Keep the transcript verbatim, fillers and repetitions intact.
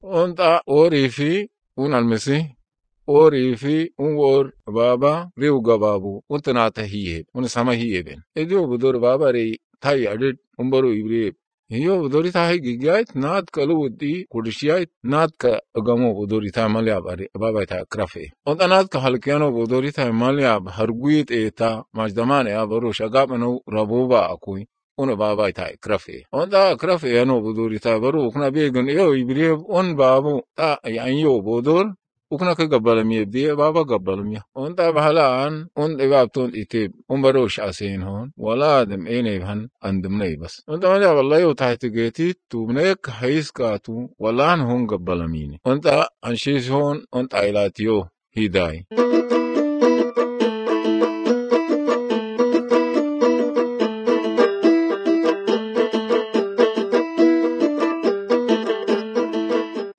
Onta orifi un almesi orifi un wor baba riu gababu untanata hiye un sama hiye ben edio budur baba re tai adit umbaru ibre hiyo budori ta gigait nat kaludi kudishiyait nat ka gamo budori ta malya bare baba ta krafe onta nat ka halkiano budori ta malya harguit eta majdaman ya baru shagabano rabuba akui uno baba ta krafe onda krafe ano budori ta baru kuna begun yo ibre on babu ta yanyo budur ukna ka gabalamiya diye baba gabalamiya onda bahalan on ibabton itib on barosh asin hon wala adam ene han andumnay bas onda wala wallahi utahtigeti tubnek haiskatu wala hon gabalamini onda anshis hon on tailatiyo hidai